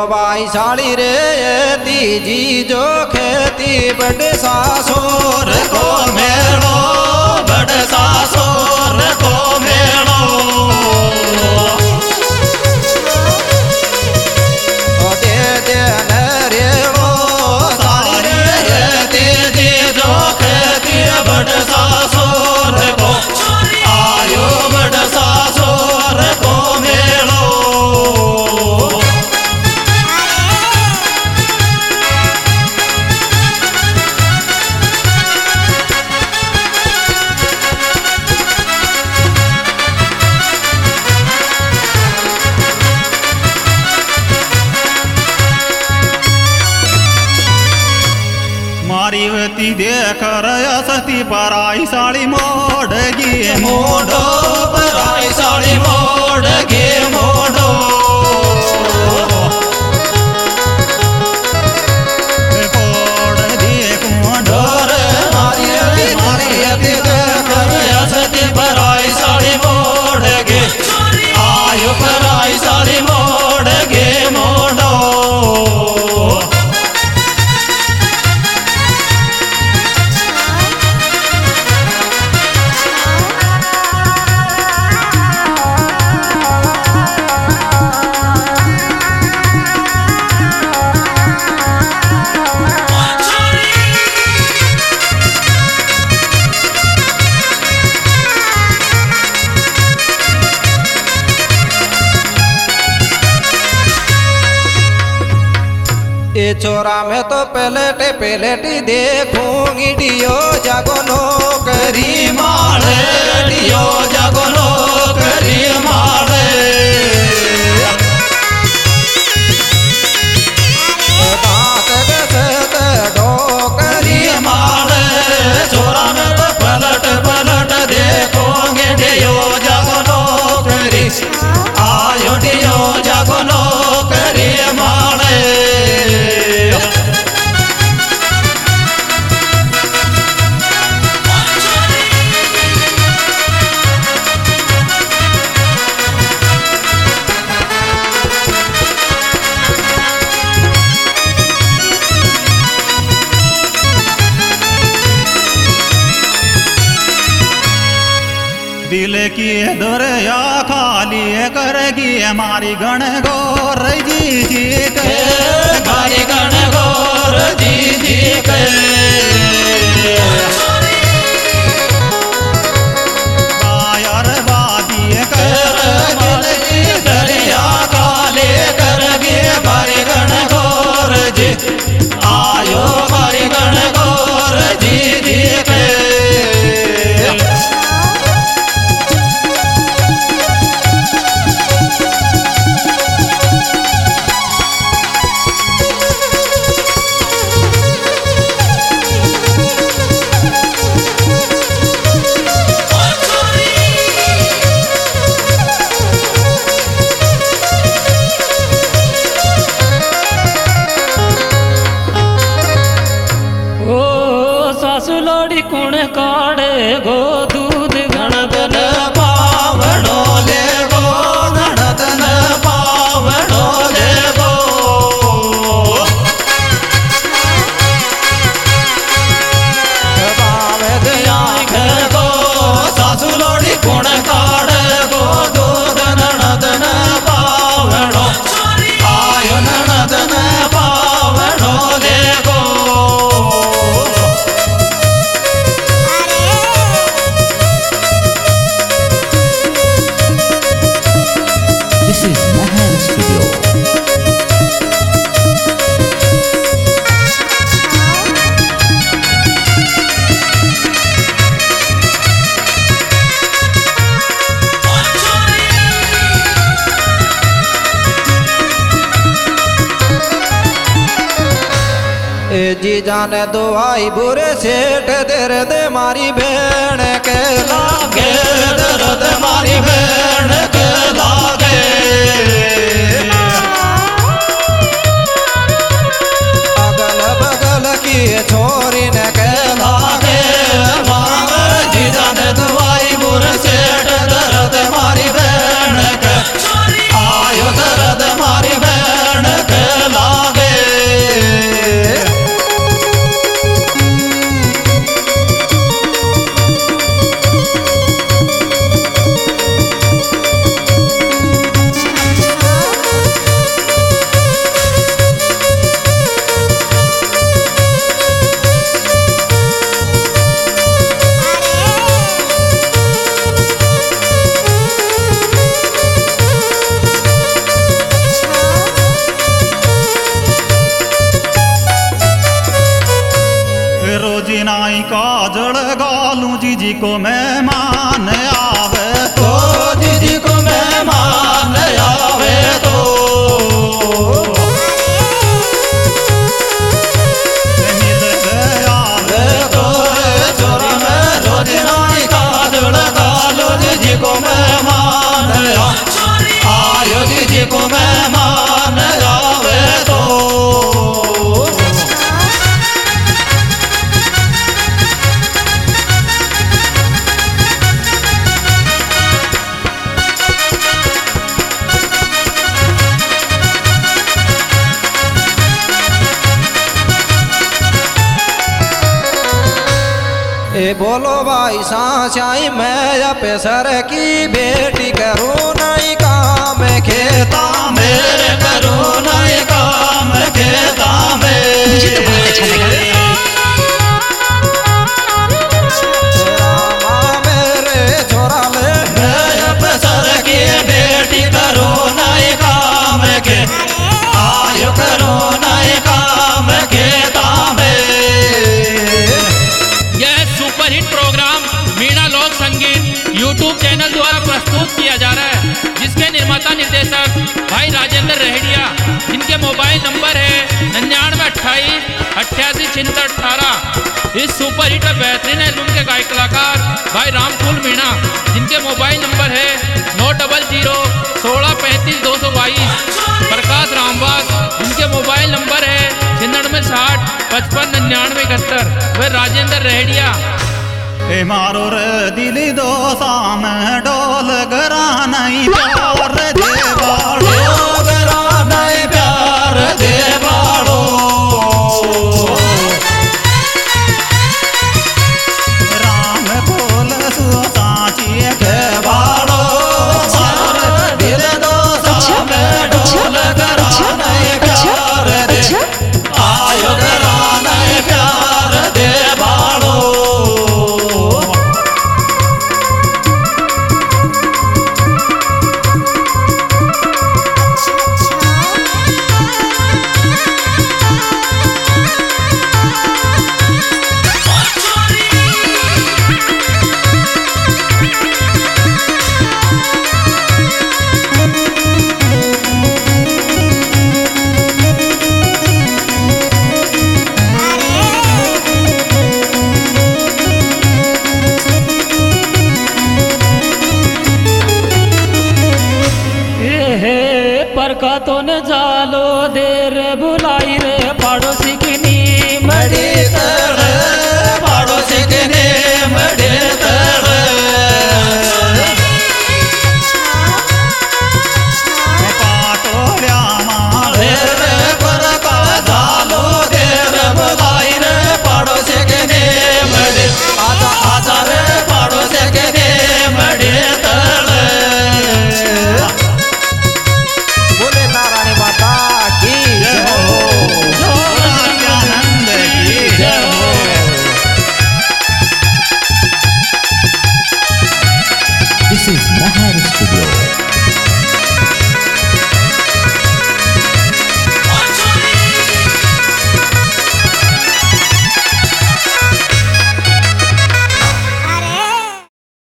भाई साड़ी रे तीजी जो खेती बड़े सासोर को मेलो बड़े सासोर को मेलो दे दे रे वो साड़ी रे तीजी जो खेती बड़े सासोर को आयो बड़े सासोर को मेलो मारीवती देख रया सती पराई साड़ी मोड़गी मोड़ो पराई साड़ी मोड़गी मोड़ो कोड़ देख डोर मारीवती देख रया सती पराई साड़ी मोड़गी आयो पराई साड़ी मोड़गी मोड़ो ये छोरा में तो पलट देखूंगी डियो जागो नौकरी मारे डियो जागो नौकरी मारे दांत गसत डोकरी मारे छोरा में तो पलट देखूंगी डियो जागो नौकरी आयो डियो जागो नौकरी मारे दिल की दरिया खाली करगी हमारी गण गौर जी जी के हमारी गण गौर जी जी के बायर वादी कर दरिया खाली करगी हमारी गण गौर जी आयो हमारी गण गौर जी जी के कुण काढ़े गो दूध गणतन पावड़ो ले गो गणतन पावड़ो ले गो बावे गया गो सासु लोड़ी कुण काढ़े गो दूध गणतन पावड़ो आयो गणतन पावड़ो ले गो जी जाने दुआई बुरे सेठ दर्द मारी बहन के लागे दर्द मारी बहन के लागे अगल बगल की छोरी ने के लागे जी जाने दुआई बुरे सेठ दर्द मारी बहन के आयो दर्द मारी बहन के रोजी नाई काजल गालू जीजी को मेहमान आवे तो जीजी को मेहमान आवे तो मिल गया वे तो चोरी में रोजी नाई काजल गालू जीजी को मेहमान आयो जीजी को मेहमान आवे तो ए बोलो भाई साचाई मैं पेसर की बेटी करूँ नहीं काम खेता मेरे करूँ नहीं काम खेता में मुझे तो बहुत अच्छा लगा। मेरे छोरा ले मैं पेसर की बेटी करूँ नहीं काम के आयु करूँ नहीं काम खेता में। सुपरहिट प्रोग्राम मीणा लोक संगीत यूट्यूब चैनल द्वारा प्रस्तुत किया जा रहा है, जिसके निर्माता निर्देशक भाई राजेंद्र रहेड़िया, जिनके मोबाइल नंबर है 9928886618। इस सुपरहिट और बेहतरीन एल्बम के गायक कलाकार भाई रामफूल मीणा, जिनके मोबाइल नंबर है 9016163522। प्रकाश रामवास, जिनके मोबाइल नंबर है 9660559971। वह राजेंद्र रहेड़िया। ए मारो रे दिली दो साम डोल गरा नहीं प्यार देवाड़